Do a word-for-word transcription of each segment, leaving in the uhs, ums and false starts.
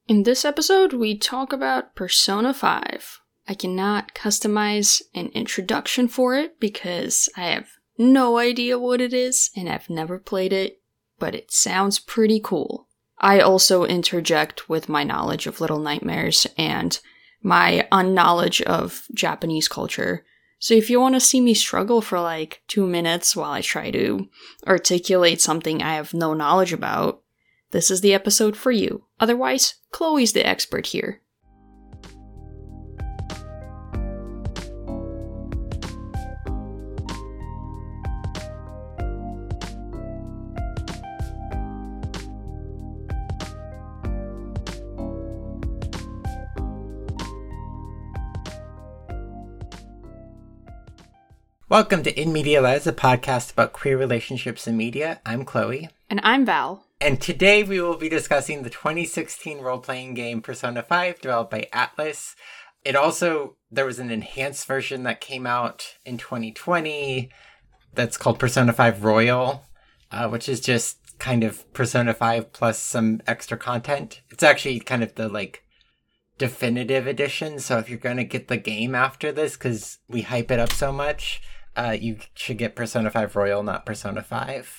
In this episode, we talk about Persona five. I cannot customize an introduction for it because I have no idea what it is and I've never played it, but it sounds pretty cool. I also interject with my knowledge of Little Nightmares and my unknowledge of Japanese culture. So if you want to see me struggle for like two minutes while I try to articulate something I have no knowledge about, this is the episode for you. Otherwise, Chloe's the expert here. Welcome to In Media Les, a podcast about queer relationships in media. I'm Chloe. And I'm Val. And today we will be discussing the twenty sixteen role-playing game Persona five, developed by Atlus. It also, there was an enhanced version that came out in twenty twenty that's called Persona five Royal, uh, which is just kind of Persona five plus some extra content. It's actually kind of the, like, definitive edition, so if you're going to get the game after this, because we hype it up so much, uh, you should get Persona five Royal, not Persona five.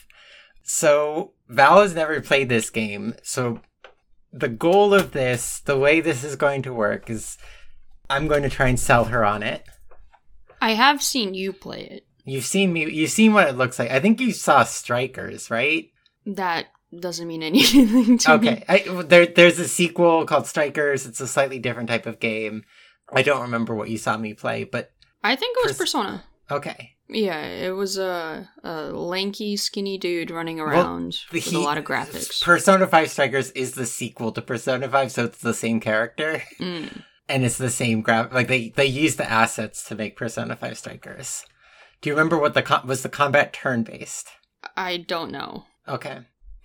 So, Val has never played this game, so the goal of this, the way this is going to work, is I'm going to try and sell her on it. I have seen you play it. You've seen me, you've seen what it looks like. I think you saw Strikers, right? That doesn't mean anything to okay. me. Okay, there, there's a sequel called Strikers. It's a slightly different type of game. I don't remember what you saw me play, but... I think it was Pers- Persona. Okay. Yeah, it was a, a lanky, skinny dude running around well, with he, a lot of graphics. Persona five Strikers is the sequel to Persona five, so it's the same character. Mm. And it's the same graph. Like, they, they use the assets to make Persona five Strikers. Do you remember what the com- was the combat turn-based? I don't know. Okay.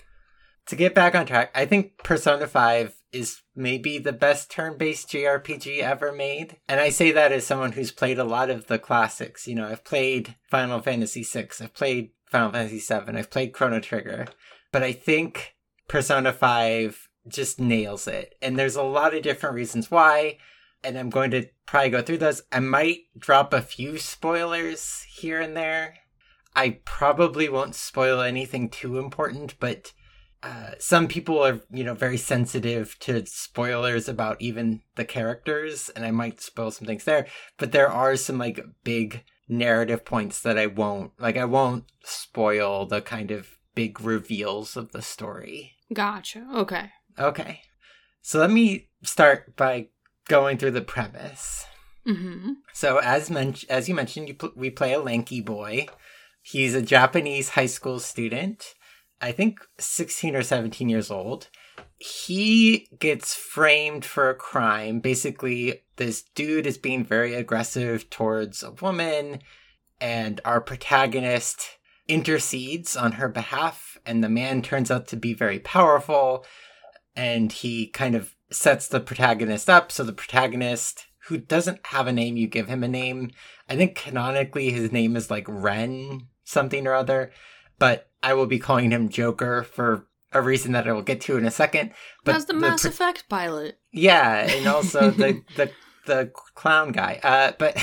To get back on track, I think Persona five is maybe the best turn-based J R P G ever made. And I say that as someone who's played a lot of the classics. You know, I've played Final Fantasy six, I've played Final Fantasy seven, I've played Chrono Trigger. But I think Persona five just nails it. And there's a lot of different reasons why. And I'm going to probably go through those. I might drop a few spoilers here and there. I probably won't spoil anything too important, but... Uh, some people are, you know, very sensitive to spoilers about even the characters, and I might spoil some things there, but there are some, like, big narrative points that I won't, like, I won't spoil the kind of big reveals of the story. Gotcha. Okay. Okay. So let me start by going through the premise. Mm-hmm. So as men- as you mentioned, you pl- we play a lanky boy. He's a Japanese high school student. I think sixteen or seventeen years old. He gets framed for a crime. Basically, this dude is being very aggressive towards a woman, and our protagonist intercedes on her behalf, and the man turns out to be very powerful, and he kind of sets the protagonist up. So the protagonist, who doesn't have a name, you give him a name. I think canonically his name is like Ren something or other, but I will be calling him Joker for a reason that I will get to in a second. But That's the, the Mass pro- Effect pilot. Yeah, and also the, the the clown guy. Uh, but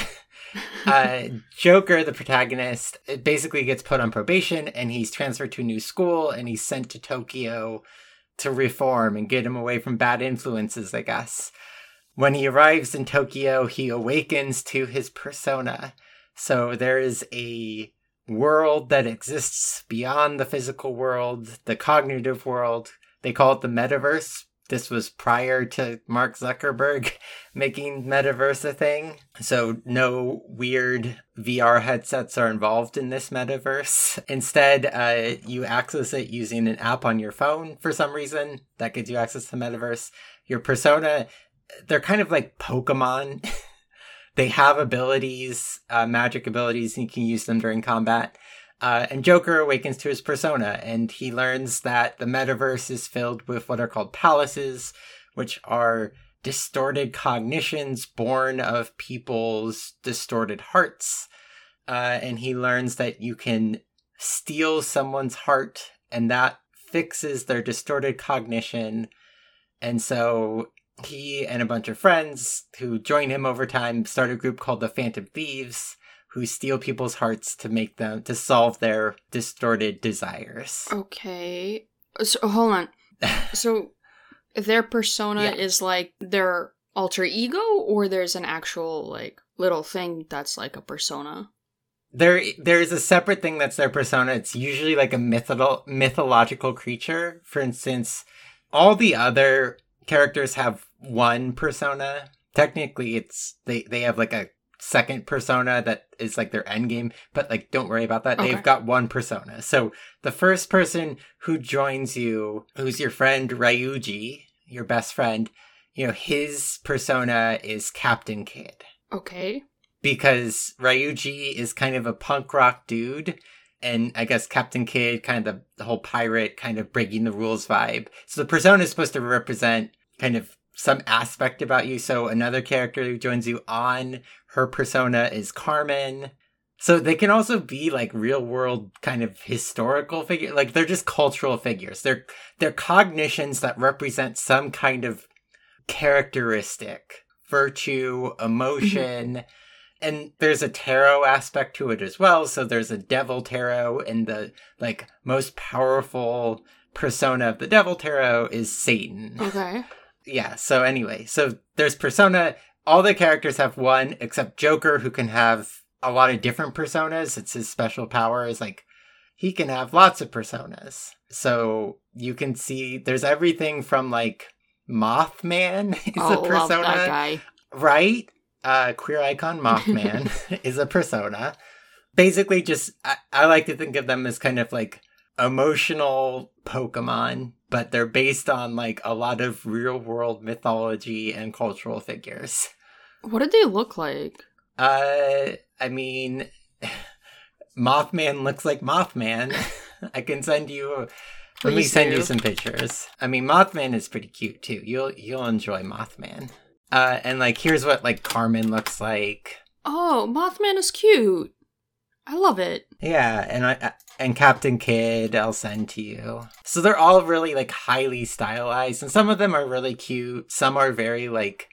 uh, Joker, the protagonist, it basically gets put on probation, and he's transferred to a new school, and he's sent to Tokyo to reform and get him away from bad influences, I guess. When he arrives in Tokyo, he awakens to his persona. So there is a world that exists beyond the physical world, the cognitive world. They call it the metaverse. This was prior to Mark Zuckerberg making metaverse a thing. So no weird V R headsets are involved in this metaverse. Instead, uh, you access it using an app on your phone for some reason. That gives you access to the metaverse. Your persona, they're kind of like Pokemon. They have abilities, uh, magic abilities, and you can use them during combat. Uh, and Joker awakens to his persona, and he learns that the metaverse is filled with what are called palaces, which are distorted cognitions born of people's distorted hearts. Uh, and he learns that you can steal someone's heart, and that fixes their distorted cognition, And so he and a bunch of friends who join him over time start a group called the Phantom Thieves, who steal people's hearts to make them, to solve their distorted desires. Okay. So, hold on. So, their persona Yeah. is like their alter ego, or there's an actual, like, little thing that's like a persona? There, there's a separate thing that's their persona. It's usually like a mythical, mythological creature. For instance, all the other characters have one persona. Technically, it's they, they have like a second persona that is like their end game, but like don't worry about that. Okay. They've got one persona. So the first person who joins you, who's your friend Ryuji, your best friend, you know, his persona is Captain Kid. Okay. Because Ryuji is kind of a punk rock dude, and I guess Captain Kid, kind of the, the whole pirate, kind of breaking the rules vibe. So the persona is supposed to represent kind of some aspect about you. So another character who joins you on, her persona is Carmen. So they can also be like real world kind of historical figure. Like they're just cultural figures. They're they're cognitions that represent some kind of characteristic, virtue, emotion. And there's a tarot aspect to it as well. So there's a devil tarot, and the like most powerful persona of the devil tarot is Satan. Okay. Yeah, so anyway, so there's persona. All the characters have one except Joker, who can have a lot of different personas. It's his special power is like he can have lots of personas. So you can see there's everything from like Mothman is Oh, a persona. love that guy. Right? Uh, queer icon Mothman is a persona. Basically, just I, I like to think of them as kind of like emotional Pokemon, but they're based on like a lot of real world mythology and cultural figures. What did they look like? Uh, I mean, Mothman looks like Mothman. I can send you. Let me Please send do. you some pictures. I mean, Mothman is pretty cute too. You'll you'll enjoy Mothman. Uh, and like, here's what like Carmen looks like. Oh, Mothman is cute. I love it. Yeah, and I and Captain Kid, I'll send to you. So they're all really like highly stylized, and some of them are really cute. Some are very like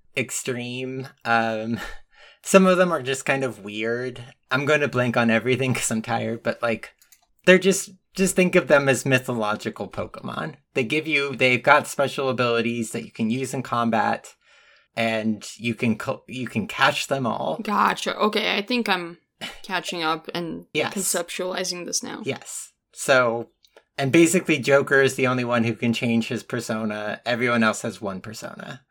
extreme. Um, some of them are just kind of weird. I'm going to blank on everything because I'm tired, but like they're just just think of them as mythological Pokemon. They give you they've got special abilities that you can use in combat, and you can co- you can catch them all. Gotcha. Okay, I think I'm catching up and Yes. conceptualizing this now. Yes. So, and basically Joker is the only one who can change his persona. Everyone else has one persona.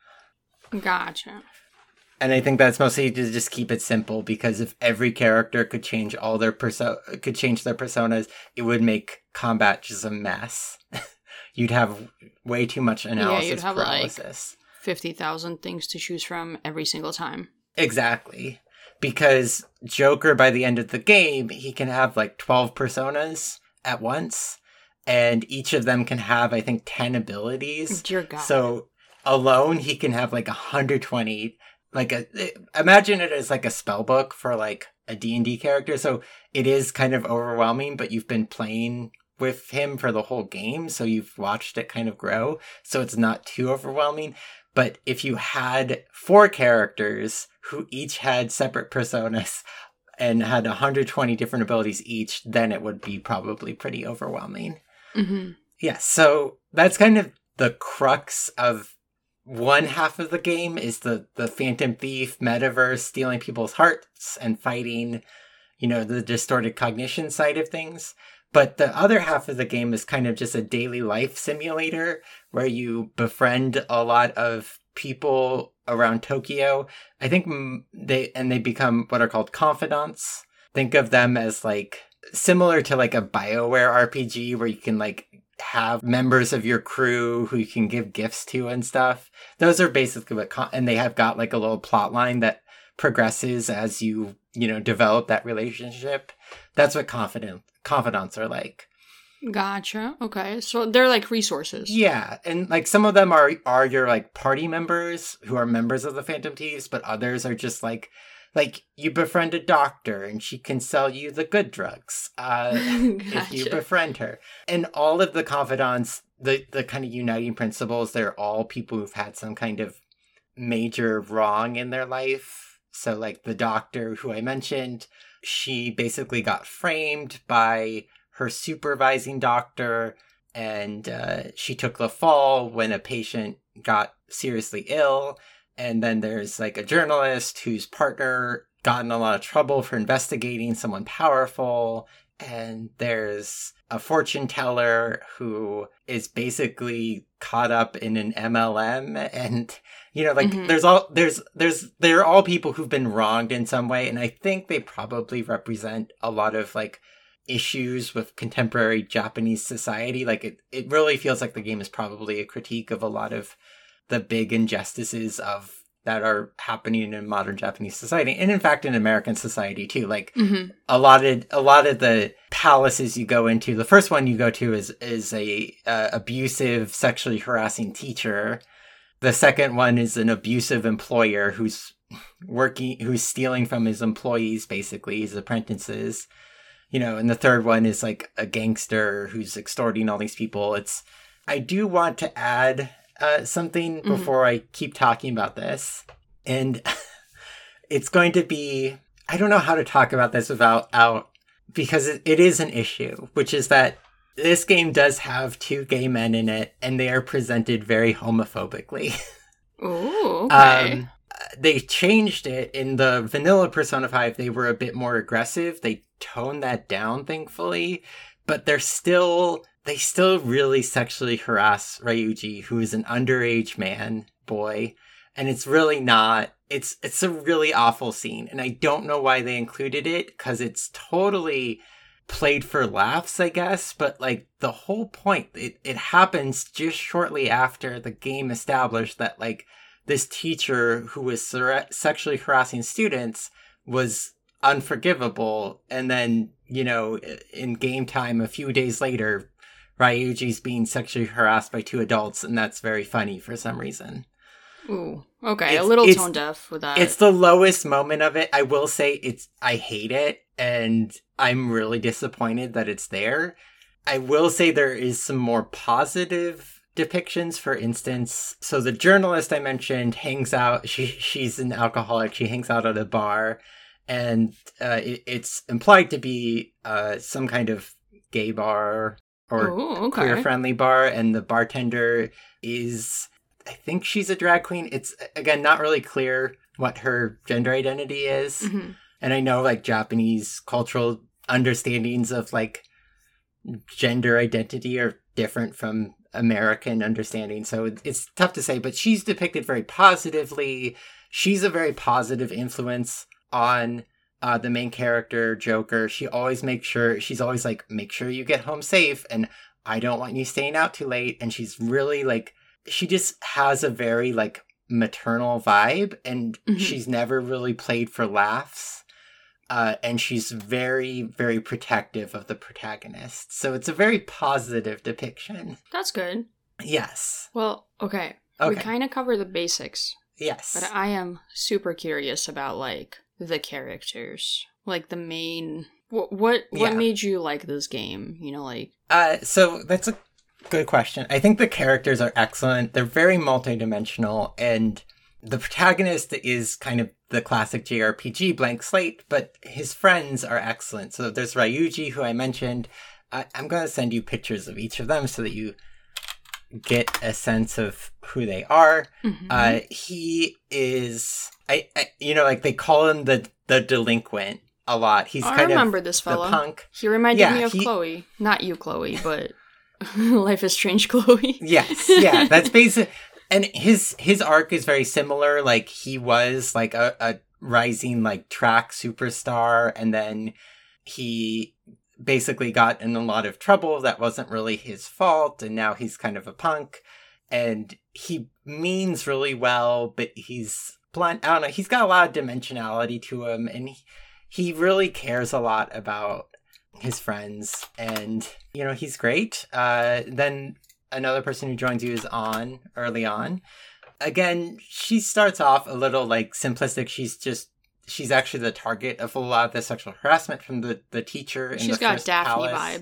Gotcha. And I think that's mostly to just keep it simple, because if every character could change all their perso- could change their personas, it would make combat just a mess. You'd have way too much analysis you'd have, paralysis. fifty thousand things to choose from every single time. Exactly. Because Joker, by the end of the game, he can have like twelve personas at once, and each of them can have, I think, ten abilities. Dear God. So alone, he can have like one hundred twenty. Like a, imagine it as like a spell book for like a D and D character. So it is kind of overwhelming, but you've been playing with him for the whole game, so you've watched it kind of grow. So it's not too overwhelming. But if you had four characters who each had separate personas and had one hundred twenty different abilities each, then it would be probably pretty overwhelming. Mm-hmm. Yeah, so that's kind of the crux of one half of the game is the, the Phantom Thief metaverse, stealing people's hearts and fighting, you know, the distorted cognition side of things. But the other half of the game is kind of just a daily life simulator where you befriend a lot of people around Tokyo. I think they, and they become what are called confidants. Think of them as like similar to like a BioWare R P G where you can like have members of your crew who you can give gifts to and stuff. Those are basically what, con- and they have got like a little plot line that progresses as you, you know, develop that relationship. That's what confident confidants are like. Gotcha. Okay. So they're like resources. Yeah. And like some of them are, are your like party members who are members of the Phantom Thieves, but others are just like, like you befriend a doctor and she can sell you the good drugs uh, if you Gotcha. befriend her. And all of the confidants, the, the kind of uniting principles, they're all people who've had some kind of major wrong in their life. So like the doctor who I mentioned, she basically got framed by her supervising doctor, and uh, she took the fall when a patient got seriously ill. And then there's like a journalist whose partner got in a lot of trouble for investigating someone powerful. And there's a fortune teller who is basically caught up in an M L M. And, you know, like mm-hmm. there's all, there's, there's, they're all people who've been wronged in some way. And I think they probably represent a lot of like issues with contemporary Japanese society. Like it, it really feels like the game is probably a critique of a lot of the big injustices of that are happening in modern Japanese society, and in fact in American society too. Like mm-hmm. a lot of a lot of the palaces you go into, the first one you go to is is a uh, abusive, sexually harassing teacher. The second one is an abusive employer who's working, who's stealing from his employees, basically his apprentices. You know, and the third one is like a gangster who's extorting all these people. It's I do want to add Uh, something mm-hmm. before I keep talking about this. And it's going to be, I don't know how to talk about this without out, because it, it is an issue, which is that this game does have two gay men in it, and they are presented very homophobically. Ooh, okay. Um, they changed it in the vanilla Persona five. They were a bit more aggressive. They toned that down, thankfully, but they're still... They still really sexually harass Ryuji, who is an underage man, boy. And it's really not, it's it's a really awful scene. And I don't know why they included it, because it's totally played for laughs, I guess. But like the whole point, it, it happens just shortly after the game established that like this teacher who was ser- sexually harassing students was unforgivable. And then, you know, in game time, a few days later, Ryuji's being sexually harassed by two adults, and that's very funny for some reason. Ooh, okay, it's, a little tone deaf with that. It's the lowest moment of it. I will say it's. I hate it, and I'm really disappointed that it's there. I will say there is some more positive depictions. For instance, so the journalist I mentioned hangs out. She she's an alcoholic. She hangs out at a bar, and uh, it, it's implied to be uh, some kind of gay bar or Ooh, okay. queer-friendly bar, and the bartender is, I think she's a drag queen. It's, again, not really clear what her gender identity is. Mm-hmm. And I know, like, Japanese cultural understandings of, like, gender identity are different from American understanding, so it's tough to say, but she's depicted very positively. She's a very positive influence on Uh, the main character, Joker. She always makes sure, she's always like, make sure you get home safe, and I don't want you staying out too late. And she's really like, she just has a very like maternal vibe, and mm-hmm. she's never really played for laughs. Uh, and she's very, very protective of the protagonist. So it's a very positive depiction. That's good. Yes. Well, okay. okay. We kind of cover the basics. Yes. But I am super curious about like the characters, like the main. What what what yeah. made you like this game? You know, like. Uh, so that's a good question. I think the characters are excellent. They're very multidimensional, and the protagonist is kind of the classic J R P G blank slate, but his friends are excellent. So there's Ryuji, who I mentioned. I, I'm going to send you pictures of each of them so that you get a sense of who they are. Mm-hmm. Uh, he is, I, I, you know, like they call him the the delinquent a lot. He's oh, kind I remember of this fella. The punk. He reminded yeah, me of he, Chloe, not you, Chloe, but Life is Strange, Chloe. Yes, yeah, that's basic. And his his arc is very similar. Like he was like a, a rising like track superstar, and then he basically got in a lot of trouble that wasn't really his fault, and now he's kind of a punk, and he means really well, but he's blunt. I don't know, he's got a lot of dimensionality to him, and he, he really cares a lot about his friends, and you know, he's great. Uh, then another person who joins you is On, early on. Again, she starts off a little like simplistic. She's just She's actually the target of a lot of the sexual harassment from the, the teacher in She's the got first Daphne palace. vibes.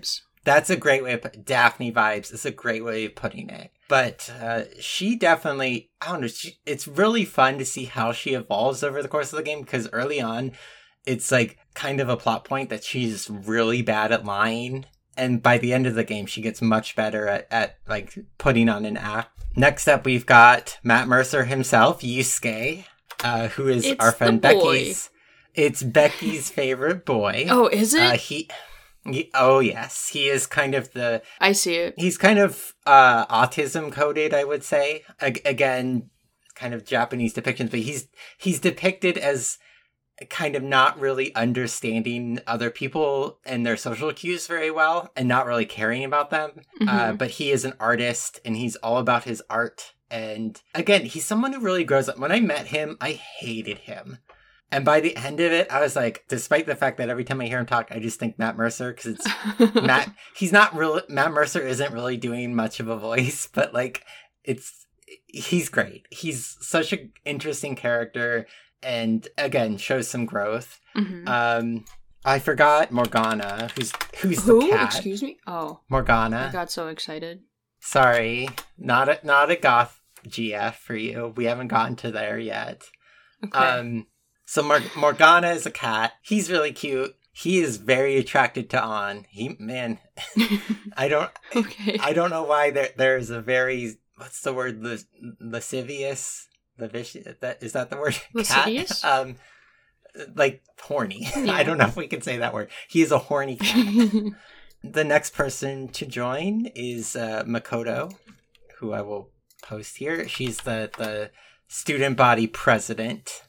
That's a great way of put, Daphne vibes is a great way of putting it. But uh, she definitely, I don't know, she, it's really fun to see how she evolves over the course of the game, because early on, it's like kind of a plot point that she's really bad at lying. And by the end of the game, she gets much better at, at like putting on an act. Next up, we've got Matt Mercer himself, Yusuke, uh, who is it's our friend the boy. Becky's. It's Becky's favorite boy. Oh, is it? Uh, he, he, oh yes, he is kind of the. I see it. He's kind of uh, autism coded, I would say. A- again, kind of Japanese depictions, but he's he's depicted as kind of not really understanding other people and their social cues very well, and not really caring about them. Mm-hmm. Uh, but he is an artist, and he's all about his art. And again, he's someone who really grows up. When I met him, I hated him. And by the end of it, I was like, despite the fact that every time I hear him talk, I just think Matt Mercer, because it's Matt, he's not really, Matt Mercer isn't really doing much of a voice, but like, it's, he's great. He's such an interesting character, and again, shows some growth. Mm-hmm. Um, I forgot Morgana, who's, who's Who? the cat. Excuse me? Oh. Morgana. I got so excited. Sorry, not a, not a goth G F for you. We haven't gotten to there yet. Okay. Um, So Mor- Morgana is a cat. He's really cute. He is very attracted to An. He man, I don't. Okay. I don't know why there. There's a very what's the word? Las- lascivious. Lascivious. That is that the word? Lascivious. Cat? Um, like horny. Yeah. I don't know if we can say that word. He is a horny cat. The next person to join is uh, Makoto, who I will post here. She's the the student body president.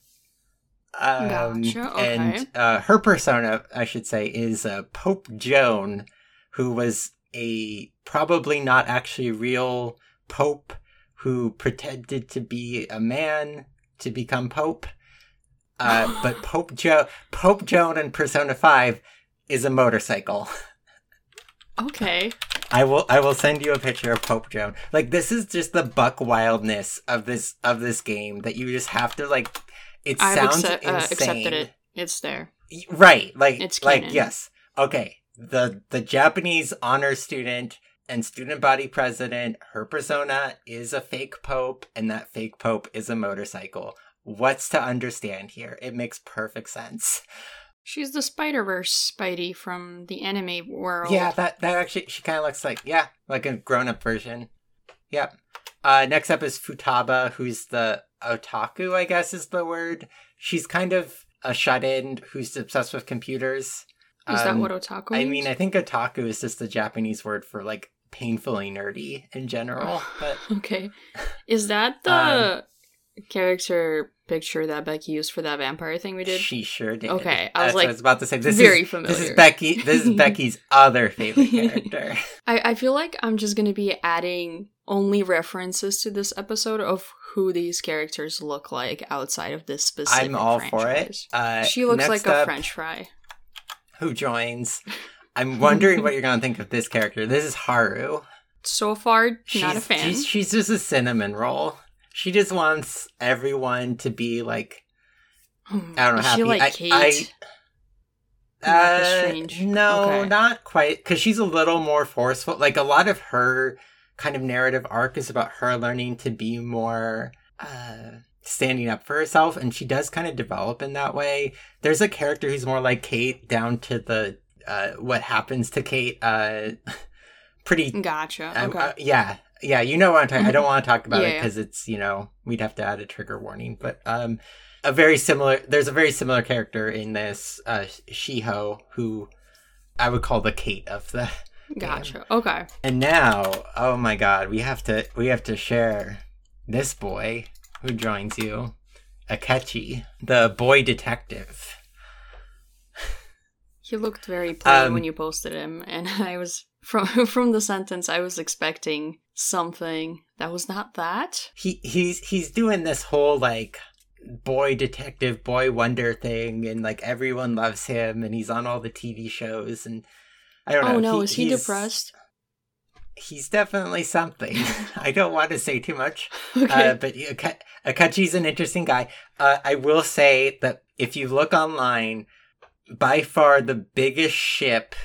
Um, Gotcha, okay. And uh, her persona, I should say, is uh, Pope Joan, who was a probably not actually real pope who pretended to be a man to become pope. Uh, but Pope jo- Pope Joan in Persona five is a motorcycle. Okay. I will I will send you a picture of Pope Joan. Like, this is just the buck wildness of this of this game that you just have to like. It I've sounds accept- uh, insane. accepted it. It's there. Right, like It's like canon. yes. Okay. The the Japanese honor student and student body president, her persona is a fake pope, and that fake pope is a motorcycle. What's to understand here? It makes perfect sense. She's the Spider-Verse Spidey from the anime world. Yeah, that that actually she kind of looks like yeah, like a grown-up version. Yep. Uh, next up is Futaba, who's the otaku, I guess is the word. She's kind of a shut-in who's obsessed with computers. Is that Um, what otaku I means? mean, I think otaku is just the Japanese word for like painfully nerdy in general. But Okay. Is that the Um, character picture that Becky used for that vampire thing we did? she sure did. Okay, I was That's what like, I was about to say. This very is, familiar. This is Becky. This is Becky's other favorite character. I, I feel like I'm just gonna be adding only references to this episode of who these characters look like outside of this specific I'm all for it. franchise. Uh, She looks next like a up, French fry. Who joins? I'm wondering what you're going to think of this character. This is Haru. So far, She's, not a fan. She's, she's just a cinnamon roll. She just wants everyone to be like, Hmm. I don't know, Is happy. she like I, Kate? I, Life is uh, Strange. No, Okay. not quite. Because she's a little more forceful. Like, a lot of her kind of narrative arc is about her learning to be more uh, standing up for herself. And she does kind of develop in that way. There's a character who's more like Kate, down to the uh, what happens to Kate. Uh, pretty. Gotcha. Um, Okay. uh, yeah. Yeah, you know what I'm talking. I don't want to talk about it Yeah. because it's, you know, we'd have to add a trigger warning. But um, a very similar. There's a very similar character in this uh, Shiho, who I would call the Kate of the. Gotcha. Okay. And now, oh my God, we have to we have to share this boy who joins you, Akechi, the boy detective. He looked very plain Um, when you posted him, and I was from from the sentence I was expecting something that was not that. He he's he's doing this whole like boy detective, boy wonder thing, and like everyone loves him, and he's on all the T V shows, and I don't know. Oh no, is he he's- depressed? He's definitely something. I don't want to say too much, Okay. uh, but Ake- Akechi's an interesting guy. Uh, I will say that if you look online, by far the biggest ship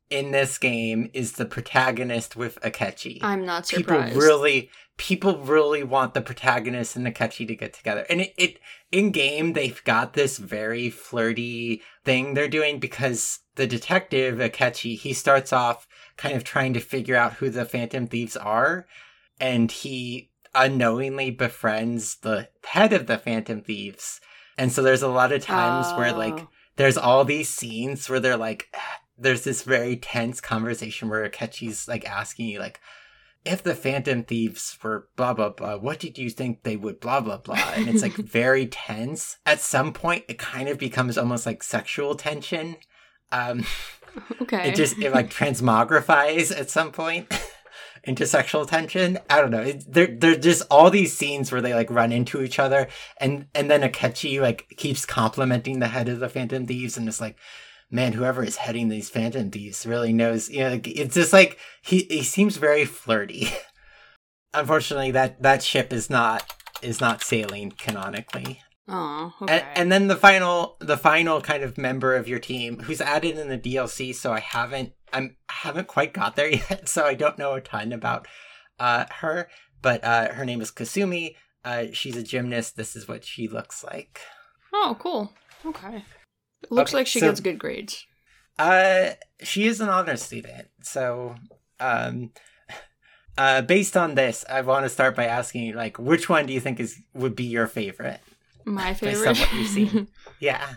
in this game is the protagonist with Akechi. I'm not surprised. People really, people really want the protagonist and Akechi to get together. And it, it in game, they've got this very flirty thing they're doing because the detective, Akechi, he starts off kind of trying to figure out who the Phantom Thieves are. And he unknowingly befriends the head of the Phantom Thieves. And so there's a lot of times oh. where, like, there's all these scenes where they're like, there's this very tense conversation where Akechi's like asking you, like, if the Phantom Thieves were blah, blah, blah, what did you think they would blah, blah, blah? And it's like very tense. At some point, it kind of becomes almost like sexual tension. Um, okay. It just, it like transmogrifies at some point into sexual tension. I don't know. It, there, there's just all these scenes where they like run into each other. And, and then Akechi like keeps complimenting the head of the Phantom Thieves and it's like, man, whoever is heading these Phantom Thieves really knows, you know, like, it's just like, he, he seems very flirty. Unfortunately, that, that ship is not, is not sailing canonically. Oh, okay. And, and then the final, the final kind of member of your team who's added in the D L C. So I haven't, I'm, I haven't quite got there yet. So I don't know a ton about, uh, her, but, uh, her name is Kasumi. Uh, she's a gymnast. This is what she looks like. Oh, cool. Okay. It looks okay, like she so, gets good grades. Uh, she is an honor student. So, um, uh, based on this, I want to start by asking you, like, which one do you think is would be your favorite? My favorite? Based on what you've seen. Yeah.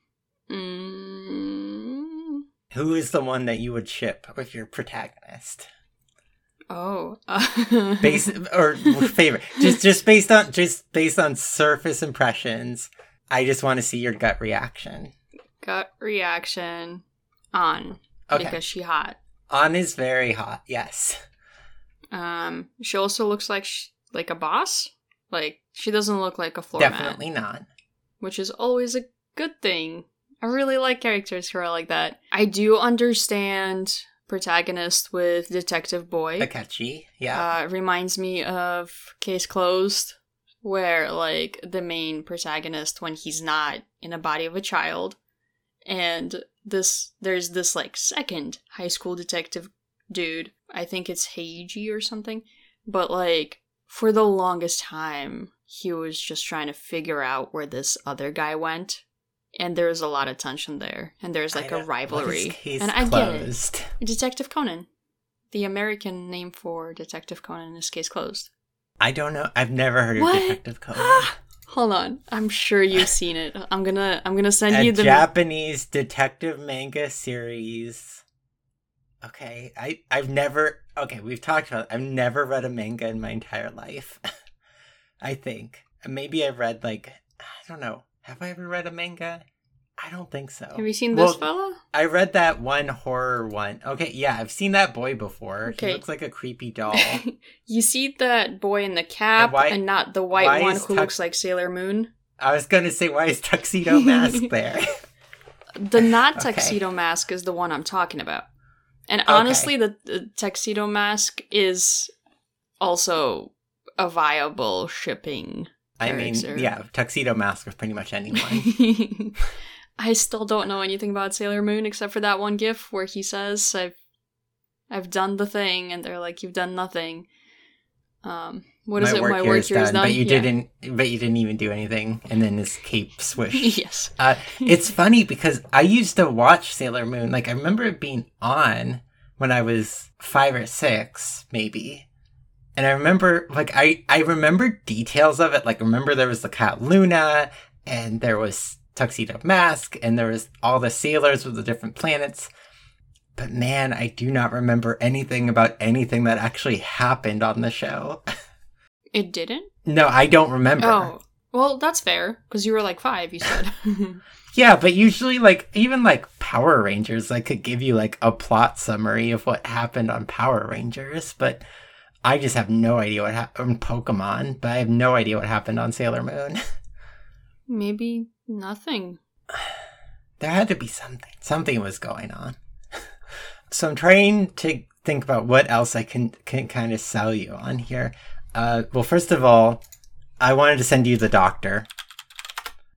Mm. Who is the one that you would ship with your protagonist? Oh. Uh. Based, or favorite. Just, just based on, just based on surface impressions. I just want to see your gut reaction. Gut reaction on okay. because she hot. On is very hot. Yes. Um, she also looks like she, like a boss. Like she doesn't look like a floor Definitely mat, not. which is always a good thing. I really like characters who are like that. I do understand protagonist with Detective Boy. Akechi, yeah. Uh, reminds me of Case Closed, where like the main protagonist when he's not in a body of a child. And this, there's this, like, second high school detective dude. I think it's Heiji or something. But, like, for the longest time, he was just trying to figure out where this other guy went. And there's a lot of tension there. And there's, like, a rivalry. And I closed? get it. Detective Conan. The American name for Detective Conan is Case Closed. I don't know. I've never heard what? of Detective Conan. Hold on. I'm sure you've seen it. I'm gonna I'm gonna send a you the Japanese detective manga series. Okay. I, I've never okay, we've talked about it. I've never read a manga in my entire life. I think. Maybe I've read like I don't know. Have I ever read a manga? I don't think so. Have you seen this well, fella? I read that one horror one. Okay, yeah, I've seen that boy before. Okay. He looks like a creepy doll. You see that boy in the cap and, why, and not the white one who tux- looks like Sailor Moon? I was going to say, why is Tuxedo Mask there? The not Tuxedo okay. Mask is the one I'm talking about. And honestly, okay. the, the Tuxedo Mask is also a viable shipping I character. mean, yeah, Tuxedo Mask with pretty much anyone. I still don't know anything about Sailor Moon except for that one gif where he says, I've I've done the thing, and they're like, you've done nothing. Um, what is My it? Work My here work is here is done, done. But you yeah. didn't but you didn't even do anything, and then his cape swished. Yes. Uh, it's funny because I used to watch Sailor Moon. Like, I remember it being on when I was five or six, maybe. And I remember, like, I, I remember details of it. Like, I remember there was the cat Luna, and there was Tuxedo Mask, and there was all the sailors with the different planets. But man, I do not remember anything about anything that actually happened on the show. It didn't? No, I don't remember. Oh, well, that's fair, because you were like five, you said. Yeah, but usually, like, even, like, Power Rangers, like, could give you, like, a plot summary of what happened on Power Rangers, but I just have no idea what happened on Pokemon, but I have no idea what happened on Sailor Moon. Maybe nothing. There had to be something. Something was going on. So I'm trying to think about what else I can, can kind of sell you on here. Uh, well, first of all, I wanted to send you the doctor.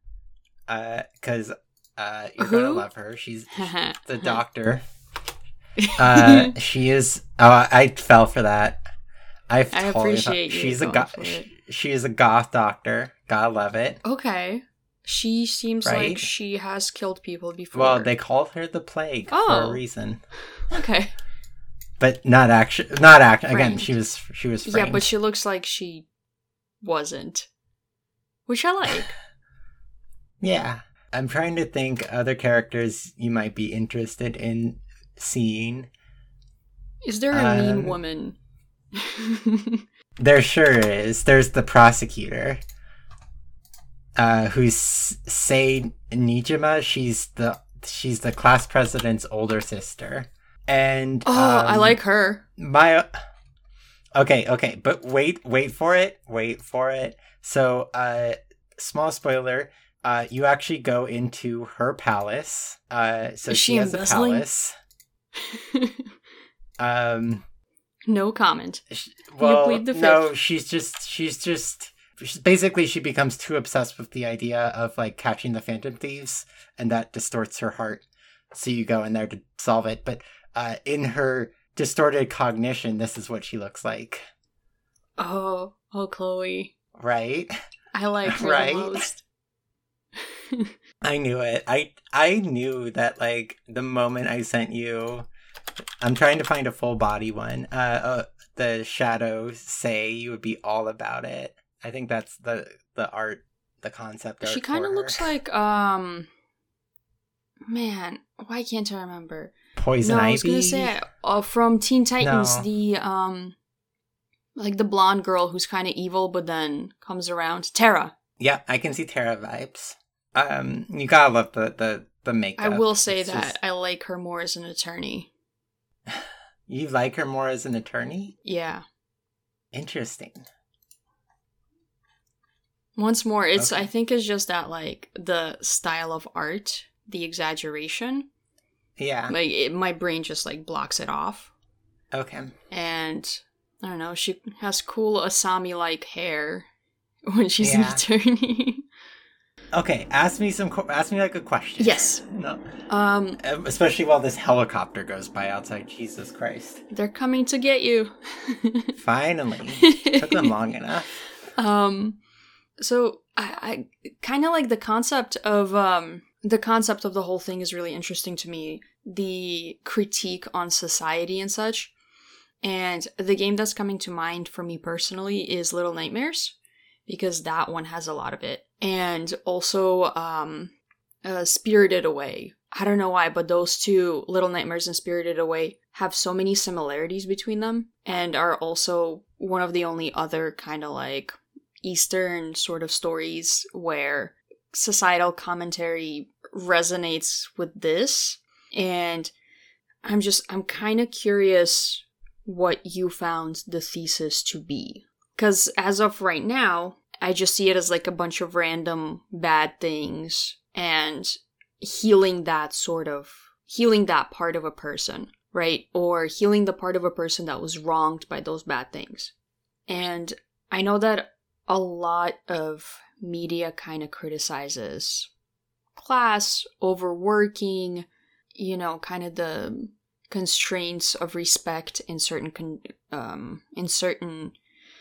Because uh, uh, you're going to love her. She's, she's the doctor. uh, she is. Oh, I fell for that. I've I totally appreciate thought, you she's a going goth. for She, it. she is a goth doctor. Gotta love it. Okay. She seems Right? like she has killed people before. Well, they called her the plague for Oh. a reason, Okay. but not actually. Not act. Again, Framed. she was. She was. Yeah, Framed. but she looks like she wasn't. Which I like. Yeah. I'm trying to think other characters you might be interested in seeing. Is there a mean Um, woman? There sure is. There's the prosecutor, uh, who's Sei Nijima. She's the she's the class president's older sister, and Oh, I um, like her. my. Okay, okay, but wait, wait for it, wait for it. So, uh, small spoiler. Uh, you actually go into her palace. Uh, so Is she, she has a embezzling? palace. Um. No comment. Sh- Well, plead the no, fifth. she's just, she's just, she's basically she becomes too obsessed with the idea of like catching the Phantom Thieves, and that distorts her heart. So you go in there to solve it, but uh, in her distorted cognition, this is what she looks like, Oh, oh, Chloe. right? I like her Right? the most. I knew it. I I knew that like the moment I sent you. I'm trying to find a full body one. Uh, uh the shadow say you would be all about it. I think that's the the art, the concept art. She kind of for looks her. like, um, man, why can't I remember? Poison no, Ivy. I was gonna say uh, from Teen Titans, No. the um, like the blonde girl who's kind of evil, but then comes around. Tara. Yeah, I can see Terra vibes. Um, you gotta love the the the makeup. I will say It's that just- I like her more as an attorney. You like her more as an attorney. Yeah. Interesting. Once more, it's Okay. I think it's just that like the style of art, the exaggeration. Yeah. Like it, my brain just like blocks it off. Okay. And I don't know, she has cool Asami-like hair when she's an Yeah. attorney. Okay. Ask me some. Qu- ask me like a question. Yes. No. Um, Um, Especially while this helicopter goes by outside. Jesus Christ. they're coming to get you. Finally. Took them long enough. Um, so I, I kind of like the concept of um the concept of the whole thing is really interesting to me. The critique on society and such. And the game that's coming to mind for me personally is Little Nightmares, because that one has a lot of it. And also um uh, Spirited Away. I don't know why, but those two, Little Nightmares and Spirited Away, have so many similarities between them, and are also one of the only other kind of like Eastern sort of stories where societal commentary resonates with this. And I'm just, I'm kind of curious what you found the thesis to be. Because as of right now, I just see it as like a bunch of random bad things and healing that sort of, healing that part of a person, right? Or healing the part of a person that was wronged by those bad things. And I know that a lot of media kind of criticizes class, overworking, you know, kind of the constraints of respect in certain con- um in certain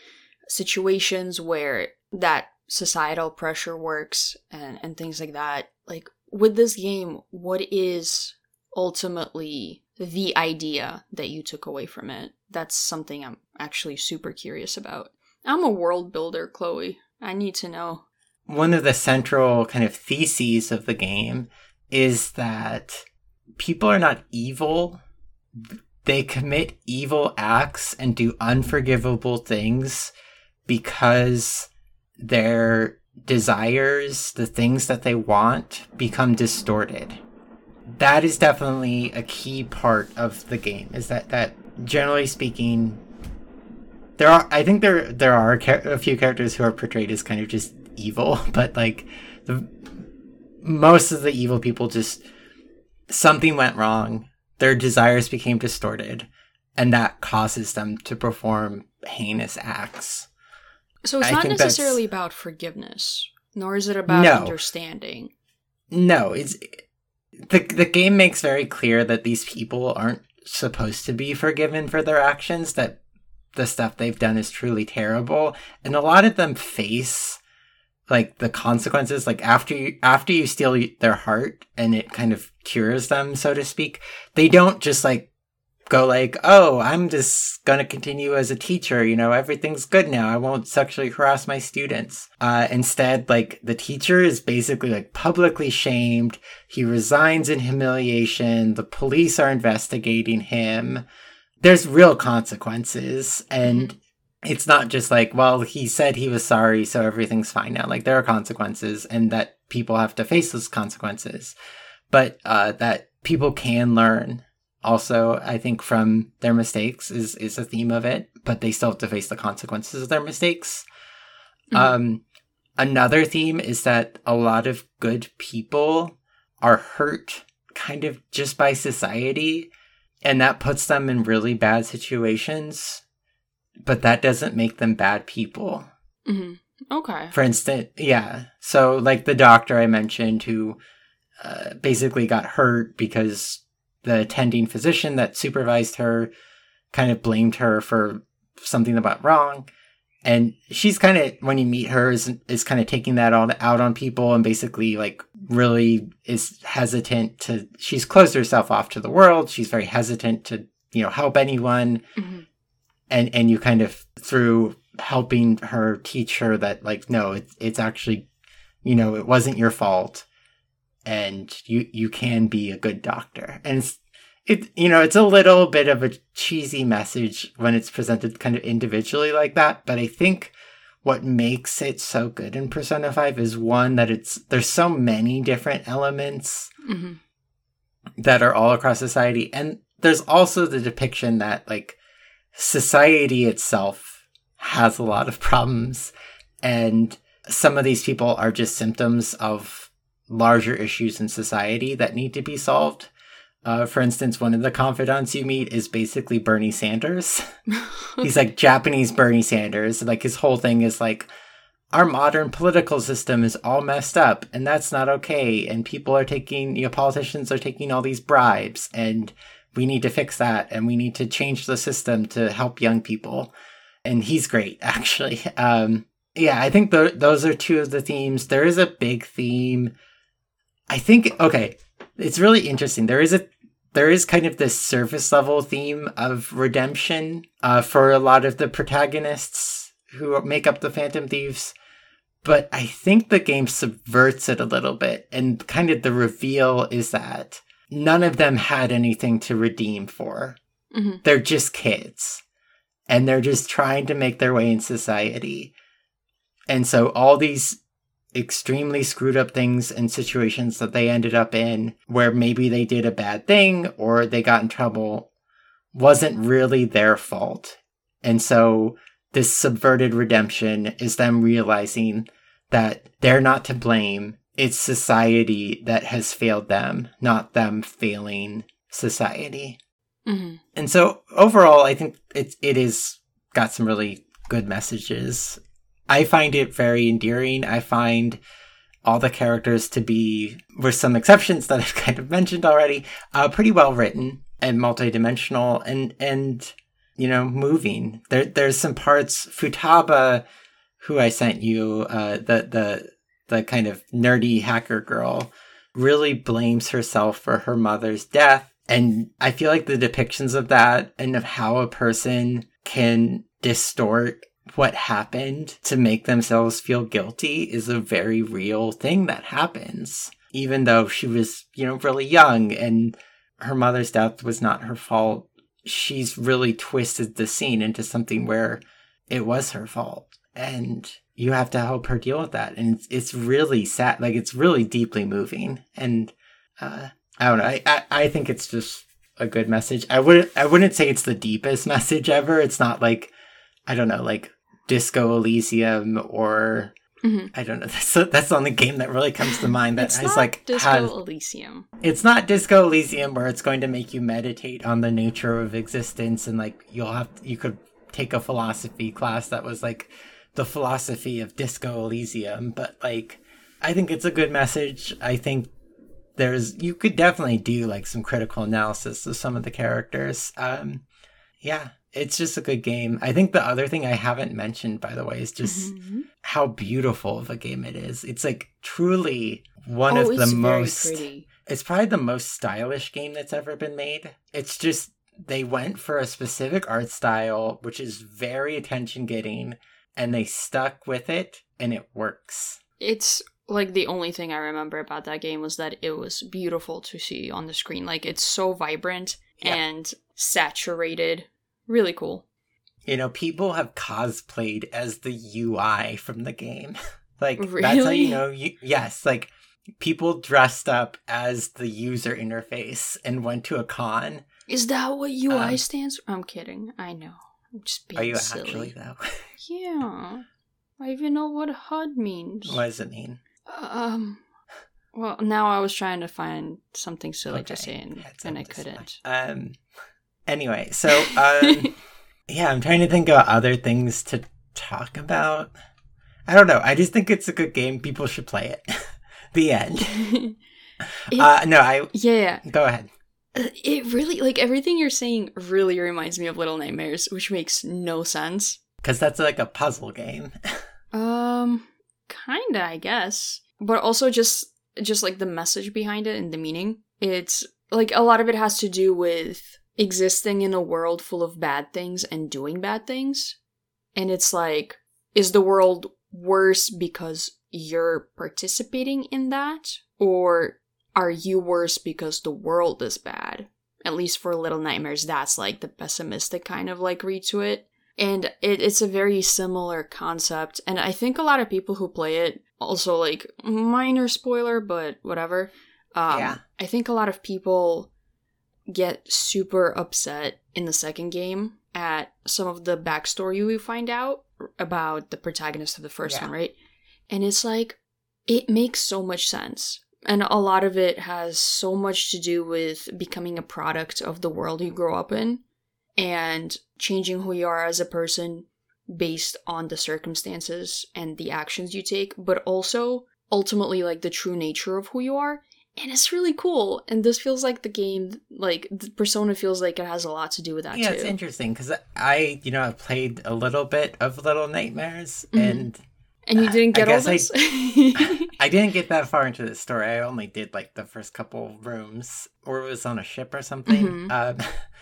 situations where that societal pressure works and and things like that. Like with this game, what is ultimately the idea that you took away from it? That's something I'm actually super curious about. I'm a world builder, Chloe. I need to know. One of the central kind of theses of the game is that people are not evil. They commit evil acts and do unforgivable things because their desires, the things that they want, become distorted. That is definitely a key part of the game, is that, that generally speaking, there are, I think there there are a few characters who are portrayed as kind of just evil, but like the most of the evil people just, something went wrong, their desires became distorted, and that causes them to perform heinous acts. So it's I not think necessarily that's- about forgiveness, nor is it about No. understanding. No, it's the the game makes very clear that these people aren't supposed to be forgiven for their actions, that the stuff they've done is truly terrible. And a lot of them face like the consequences, like after you, after you steal their heart and it kind of cures them, so to speak, they don't just like go like, oh, I'm just going to continue as a teacher. You know, everything's good now. I won't sexually harass my students. Uh, instead, like the teacher is basically like publicly shamed. He resigns in humiliation. The police are investigating him. There's real consequences. And it's not just like, well, he said he was sorry, so everything's fine now. Like there are consequences and that people have to face those consequences, but uh, that people can learn. Also, I think from their mistakes is, is a theme of it, but they still have to face the consequences of their mistakes. Mm-hmm. Um, another theme is that a lot of good people are hurt kind of just by society, and that puts them in really bad situations, but that doesn't make them bad people. Mm-hmm. Okay. For instance, yeah. So like the doctor I mentioned who uh, basically got hurt because the attending physician that supervised her kind of blamed her for something that went wrong. And she's kind of, when you meet her, is, is kind of taking that all out on people and basically like really is hesitant to, she's closed herself off to the world. She's very hesitant to, you know, help anyone. Mm-hmm. And, and you kind of, through helping her, teach her that like, no, it's, it's actually, you know, it wasn't your fault. And you, you can be a good doctor. And it's, it, you know, it's a little bit of a cheesy message when it's presented kind of individually like that. But I think what makes it so good in Persona five is one, that it's, there's so many different elements mm-hmm. that are all across society. And there's also the depiction that like society itself has a lot of problems. And some of these people are just symptoms of larger issues in society that need to be solved. Uh, for instance, one of the confidants you meet is basically Bernie Sanders. He's like Japanese Bernie Sanders. Like his whole thing is like, our modern political system is all messed up and that's not okay. And people are taking, you know, politicians are taking all these bribes and we need to fix that. And we need to change the system to help young people. And he's great, actually. Um, yeah, I think th- those are two of the themes. There is a big theme. I think, okay, it's really interesting. There is a, there is kind of this surface level theme of redemption uh, for a lot of the protagonists who make up the Phantom Thieves. But I think the game subverts it a little bit. And kind of the reveal is that none of them had anything to redeem for. Mm-hmm. They're just kids. And they're just trying to make their way in society. And so all these extremely screwed up things and situations that they ended up in where maybe they did a bad thing or they got in trouble wasn't really their fault. And so this subverted redemption is them realizing that they're not to blame. It's society that has failed them, not them failing society. Mm-hmm. And so overall, I think it, it is got some really good messages. I find it very endearing. I find all the characters to be, with some exceptions that I've kind of mentioned already, uh, pretty well written and multidimensional and, and you know, moving. There, there's some parts, Futaba, who I sent you, uh, the, the, the kind of nerdy hacker girl, really blames herself for her mother's death. And I feel like the depictions of that and of how a person can distort what happened to make themselves feel guilty is a very real thing that happens. Even though she was, you know, really young and her mother's death was not her fault, she's really twisted the scene into something where it was her fault. And you have to help her deal with that. And it's, it's really sad. Like, it's really deeply moving. And uh, I don't know. I, I, I think it's just a good message. I wouldn't, I wouldn't say it's the deepest message ever. It's not like, I don't know, like Disco Elysium or mm-hmm. I don't know. That's that's the only game that really comes to mind. That it's is not like Disco has, Elysium. It's not Disco Elysium where it's going to make you meditate on the nature of existence and like you'll have to, you could take a philosophy class that was like the philosophy of Disco Elysium. But like I think it's a good message. I think there's you could definitely do like some critical analysis of some of the characters. Um, yeah, it's just a good game. I think the other thing I haven't mentioned, by the way, is just mm-hmm. how beautiful of a game it is. It's like truly one oh, of the it's most. Very pretty. It's probably the most stylish game that's ever been made. It's just they went for a specific art style, which is very attention-getting, and they stuck with it, and it works. It's like the only thing I remember about that game was that it was beautiful to see on the screen. Like, it's so vibrant yep. and saturated. Really cool. You know, people have cosplayed as the U I from the game. Like, really? That's how you know, you, yes, like, people dressed up as the user interface and went to a con. Is that what U I um, stands for? I'm kidding. I know. I'm just being Are you silly. actually, though? Yeah. I even know what H U D means. What does it mean? Um, well, now I was trying to find something silly okay. to say, and, and I couldn't. Um, anyway, so, um, yeah, I'm trying to think of other things to talk about. I don't know. I just think it's a good game. People should play it. The end. it, uh, no, I... Yeah. Go ahead. It really, like, everything you're saying really reminds me of Little Nightmares, which makes no sense. Because that's like a puzzle game. um... Kinda, I guess. But also just, just like the message behind it and the meaning. It's, like, a lot of it has to do with existing in a world full of bad things and doing bad things. And it's like, is the world worse because you're participating in that? Or are you worse because the world is bad? At least for Little Nightmares, that's, like, the pessimistic kind of, like, read to it. And it, it's a very similar concept, and I think a lot of people who play it, also, like, minor spoiler, but whatever, um, yeah. I think a lot of people get super upset in the second game at some of the backstory we find out about the protagonist of the first yeah. one, right? And it's like, it makes so much sense. And a lot of it has so much to do with becoming a product of the world you grow up in, and changing who you are as a person based on the circumstances and the actions you take, but also ultimately like the true nature of who you are. And it's really cool. And this feels like the game, like the Persona feels like it has a lot to do with that yeah, too. Yeah, it's interesting because I, you know, I've played a little bit of Little Nightmares mm-hmm. and... And you didn't get all this? I, I didn't get that far into the story. I only did like the first couple rooms, or it was on a ship or something. Mm-hmm. Um,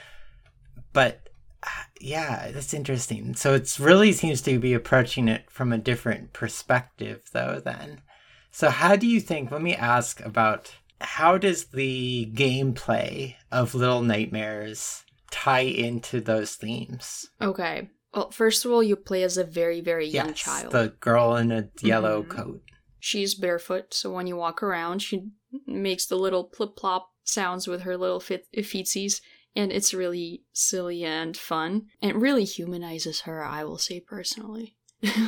But, yeah, that's interesting. So it really seems to be approaching it from a different perspective, though, then. So how do you think, let me ask about, how does the gameplay of Little Nightmares tie into those themes? Okay. Well, first of all, you play as a very, very young yes, child. the girl in a yellow mm-hmm. coat. She's barefoot, so when you walk around, she makes the little plip-plop sounds with her little fit- feetsies. And it's really silly and fun. And it really humanizes her, I will say personally.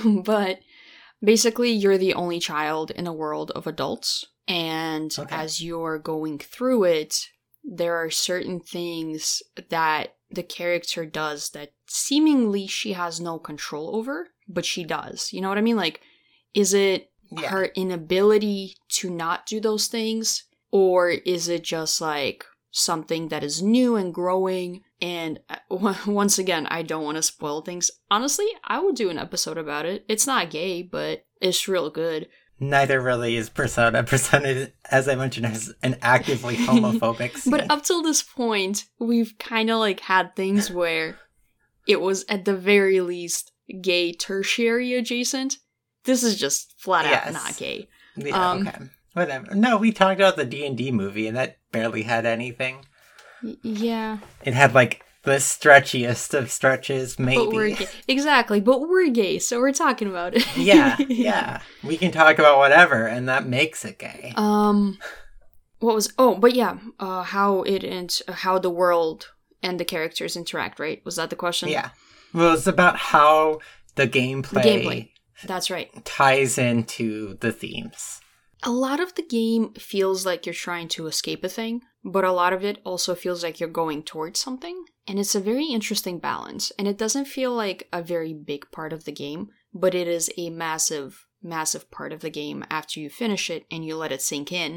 But basically, you're the only child in a world of adults. And okay. as you're going through it, there are certain things that the character does that seemingly she has no control over, but she does. You know what I mean? Like, is it yeah. her inability to not do those things? Or is it just like something that is new and growing? And once again, I don't want to spoil things. Honestly, I would do an episode about it. It's not gay, but it's real good. Neither really is Persona. Persona, as I mentioned, is an actively homophobic scene. But up till this point, we've kind of like had things where it was at the very least gay tertiary adjacent. This is just flat out yes. not gay. Yeah, um, okay. Whatever. No, we talked about the D and D movie, and that barely had anything. Y- yeah. It had, like, the stretchiest of stretches, maybe. But we're gay. Exactly, but we're gay, so we're talking about it. yeah, yeah. We can talk about whatever, and that makes it gay. Um, what was... Oh, but yeah, uh, how it and how the world and the characters interact, right? Was that the question? Yeah. Well, it's about how the gameplay... The gameplay. That's right. ...ties into the themes. A lot of the game feels like you're trying to escape a thing, but a lot of it also feels like you're going towards something. And it's a very interesting balance. And it doesn't feel like a very big part of the game, but it is a massive, massive part of the game after you finish it and you let it sink in.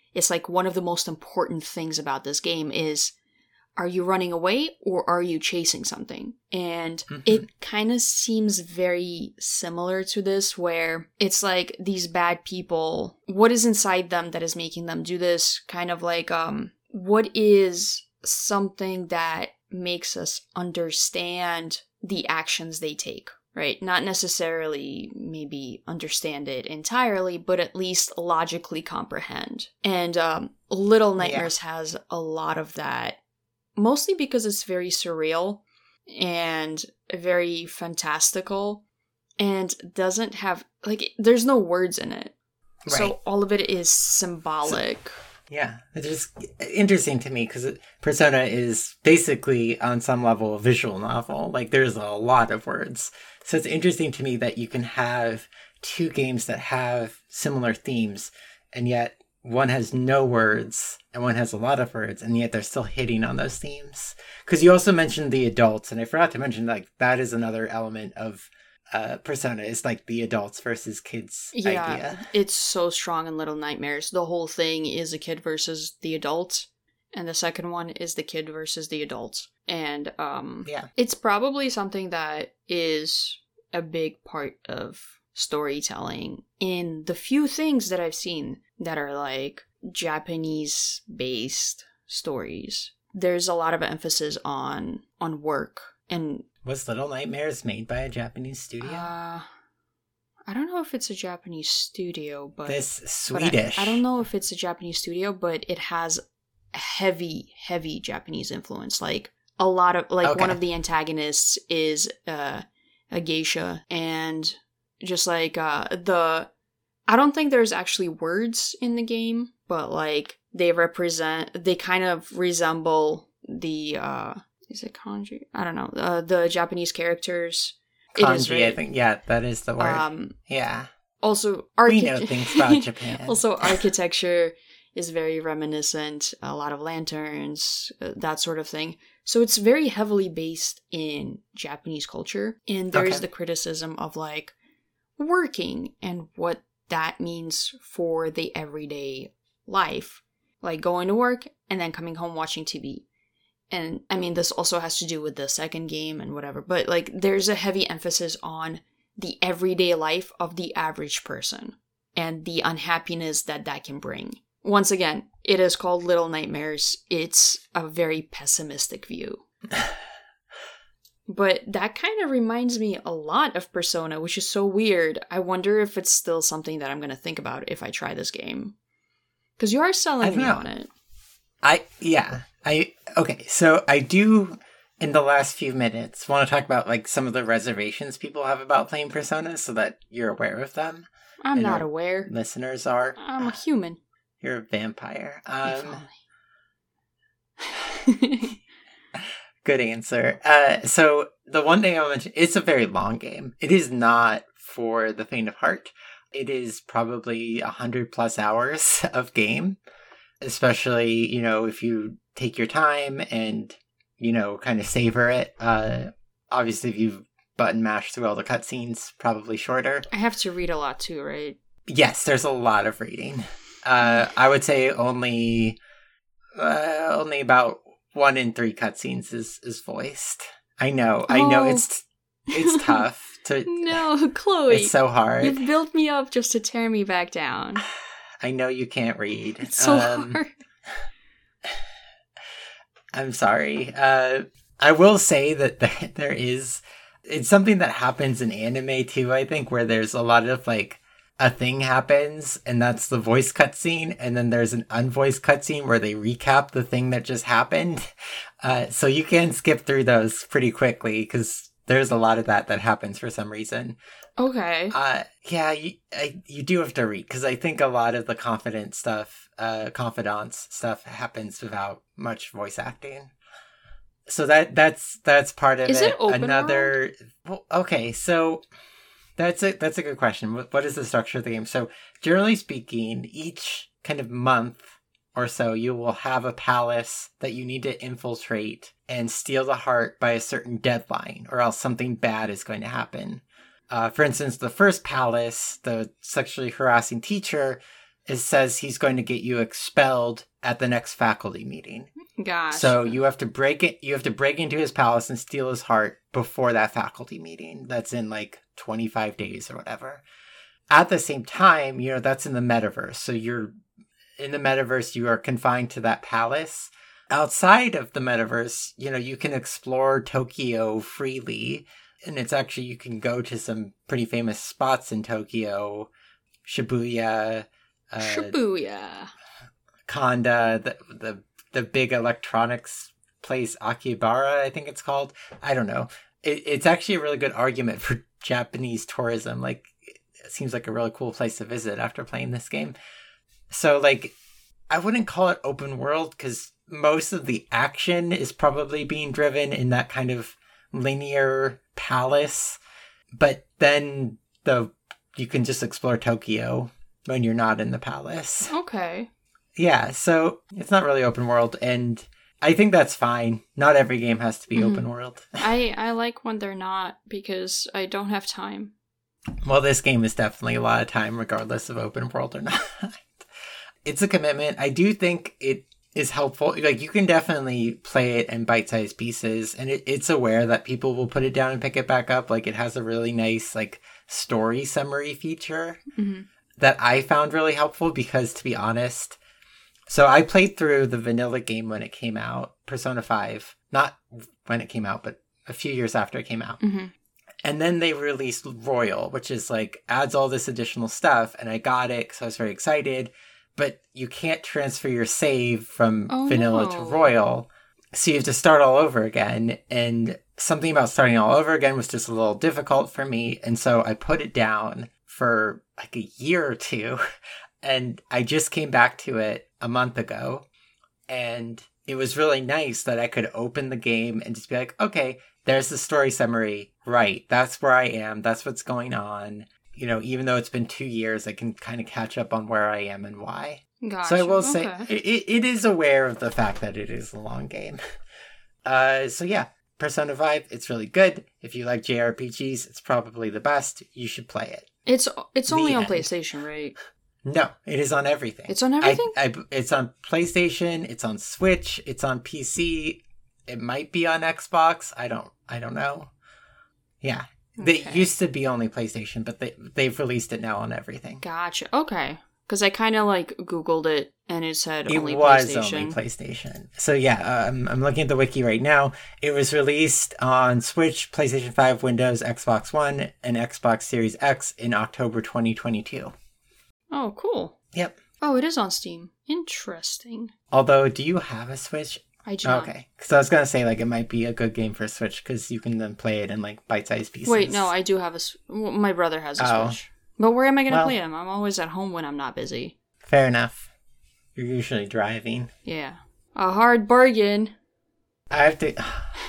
it's like one of the most important things about this game is, are you running away or are you chasing something? And mm-hmm. it kind of seems very similar to this, where it's like these bad people, what is inside them that is making them do this? Kind of like, um, what is something that makes us understand the actions they take, right? Not necessarily maybe understand it entirely, but at least logically comprehend. And um, Little Nightmares yeah. has a lot of that. Mostly because it's very surreal and very fantastical and doesn't have, like, there's no words in it. Right. So all of it is symbolic. So, yeah, it's just interesting to me because Persona is basically, on some level, a visual novel. Like, there's a lot of words. So it's interesting to me that you can have two games that have similar themes, and yet one has no words and one has a lot of words, and yet they're still hitting on those themes. Because you also mentioned the adults, and I forgot to mention, like, that is another element of uh, Persona, is like the adults versus kids yeah, idea. It's so strong in Little Nightmares. The whole thing is a kid versus the adult, and the second one is the kid versus the adult. And um, yeah. it's probably something that is a big part of storytelling in the few things that I've seen that are like Japanese-based stories. There's a lot of emphasis on on work. And was Little Nightmares made by a Japanese studio? Uh, I don't know if it's a Japanese studio, but this Swedish. But I, I don't know if it's a Japanese studio, but it has heavy, heavy Japanese influence. Like a lot of like okay. one of the antagonists is uh, a geisha, and just like uh, the. I don't think there's actually words in the game, but like they represent, they kind of resemble the, uh, is it kanji? I don't know, uh, the Japanese characters. Kanji, it is, right? I think, yeah, that is the word. Um, yeah. Also, archi- we know things about Japan. Also, architecture is very reminiscent, a lot of lanterns, uh, that sort of thing. So it's very heavily based in Japanese culture, and there okay. is the criticism of like working and what that means for the everyday life, like going to work and then coming home watching T V. And I mean, this also has to do with the second game and whatever, but like there's a heavy emphasis on the everyday life of the average person and the unhappiness that that can bring. Once again, it is called Little Nightmares. It's a very pessimistic view. But that kind of reminds me a lot of Persona, which is so weird. I wonder if it's still something that I'm going to think about if I try this game. Because you are selling me know. on it. I, yeah. I, okay, so I do, in the last few minutes, want to talk about, like, some of the reservations people have about playing Persona so that you're aware of them. I'm not aware. Listeners are. I'm a human. You're a vampire. Um, Good answer. Uh, so the one thing I'll mention, it's a very long game. It is not for the faint of heart. It is probably a hundred plus hours of game, especially, you know, if you take your time and, you know, kind of savor it. Uh, obviously, if you button mash through all the cutscenes, probably shorter. I have to read a lot too, right? Yes, there's a lot of reading. Uh, I would say only, uh, only about one in three cutscenes is, is voiced. I know, I know oh. it's it's tough to. No, Chloe, it's so hard. You've built me up just to tear me back down. I know you can't read. It's so um, hard. I'm sorry. Uh, I will say that there, there is. It's something that happens in anime too. I think where there's a lot of like. A thing happens, and that's the voice cutscene, and then there's an unvoiced cutscene where they recap the thing that just happened. Uh, so you can skip through those pretty quickly, because there's a lot of that that happens for some reason. Okay. Uh, yeah, you, I, you do have to read, because I think a lot of the confident stuff, uh, confidants stuff happens without much voice acting. So that that's that's part of Is it. it open Another, world? Well, okay, so... That's a, that's a good question. What, what is the structure of the game? So, generally speaking, each kind of month or so, you will have a palace that you need to infiltrate and steal the heart by a certain deadline, or else something bad is going to happen. Uh, for instance, the first palace, the sexually harassing teacher, it says he's going to get you expelled at the next faculty meeting. Gosh. So you have to break it. You have to break into his palace and steal his heart before that faculty meeting. That's in like twenty-five days or whatever. At the same time, you know, that's in the metaverse. So you're in the metaverse, you are confined to that palace. Outside of the metaverse, you know, you can explore Tokyo freely. And it's actually, you can go to some pretty famous spots in Tokyo. Shibuya. Uh, Shibuya. Kanda, the, the, the big electronics place, Akihabara, I think it's called. I don't know. It, it's actually a really good argument for Japanese tourism. Like, it seems like a really cool place to visit after playing this game. So, like, I wouldn't call it open world because most of the action is probably being driven in that kind of linear palace. But then the you can just explore Tokyo when you're not in the palace. Okay. Yeah, so it's not really open world, and I think that's fine. Not every game has to be mm-hmm. open world. I, I like when they're not because I don't have time. Well, this game is definitely a lot of time, regardless of open world or not. It's a commitment. I do think it is helpful. Like, you can definitely play it in bite-sized pieces, and it, it's aware that people will put it down and pick it back up. Like, it has a really nice, like, story summary feature mm-hmm. that I found really helpful because, to be honest, so I played through the vanilla game when it came out, Persona five. Not when it came out, but a few years after it came out. Mm-hmm. And then they released Royal, which is, like, adds all this additional stuff, and I got it because I was very excited. But you can't transfer your save from oh, vanilla no. to royal. So you have to start all over again. And something about starting all over again was just a little difficult for me. And so I put it down for like a year or two. And I just came back to it a month ago. And it was really nice that I could open the game and just be like, okay, there's the story summary. Right, that's where I am. That's what's going on. You know, even though it's been two years, I can kind of catch up on where I am and why. Gotcha. So I will okay. say, it, it is aware of the fact that it is a long game. Uh, so yeah, Persona five, it's really good. If you like J R P Gs, it's probably the best. You should play it. It's it's only the on end. PlayStation, right? No, it is on everything. It's on everything? I, I, it's on PlayStation, it's on Switch, it's on P C. It might be on Xbox. I don't, I don't know. Yeah. They okay. used to be only PlayStation, but they, they've released it now on everything. Gotcha. Okay. Because I kind of, like, Googled it, and it said it only was PlayStation. only PlayStation. So, yeah, um, I'm looking at the wiki right now. It was released on Switch, PlayStation five, Windows, Xbox One, and Xbox Series X in October twenty twenty-two. Oh, cool. Yep. Oh, it is on Steam. Interesting. Although, do you have a Switch? I do not. Okay. Because I was going to say, like, it might be a good game for Switch because you can then play it in, like, bite-sized pieces. Wait, no, I do have a... Well, my brother has a oh. Switch. But where am I going to well, play him? I'm always at home when I'm not busy. Fair enough. You're usually driving. Yeah. A hard bargain. I have to...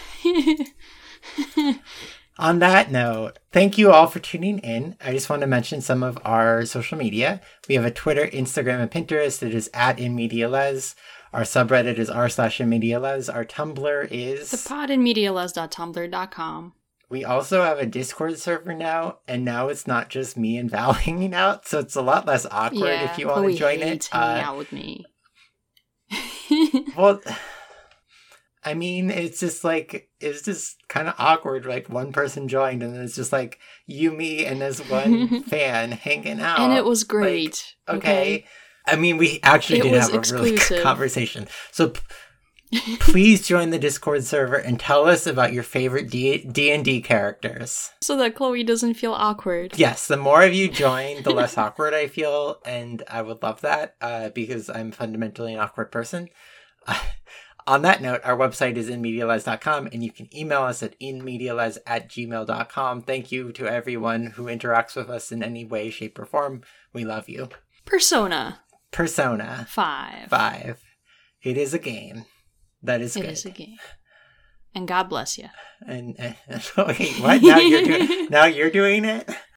On that note, thank you all for tuning in. I just want to mention some of our social media. We have a Twitter, Instagram, and Pinterest. It is at InMediaLes. Our subreddit is r slash InMediaLes. Our Tumblr is... thepodinmediales dot tumblr dot com. We also have a Discord server now, and now it's not just me and Val hanging out, so it's a lot less awkward yeah, if you want to join hates it. hanging uh, out with me. Well... I mean, it's just like, it's just kind of awkward. Like, one person joined, and then it's just like you, me, and this one fan hanging out. And it was great. Like, okay. okay. I mean, we actually it did have exclusive. a really good conversation. So p- please join the Discord server and tell us about your favorite D- D&D characters. So that Chloe doesn't feel awkward. Yes, the more of you join, the less awkward I feel, and I would love that uh, because I'm fundamentally an awkward person. Uh, On that note, our website is in mediales dot com, and you can email us at inmediales at gmail dot com. Thank you to everyone who interacts with us in any way, shape, or form. We love you. Persona. Persona. Five. Five. It is a game. That is it good. It is a game. And God bless you. And uh, wait, what? Now you're doing? Now you're doing it?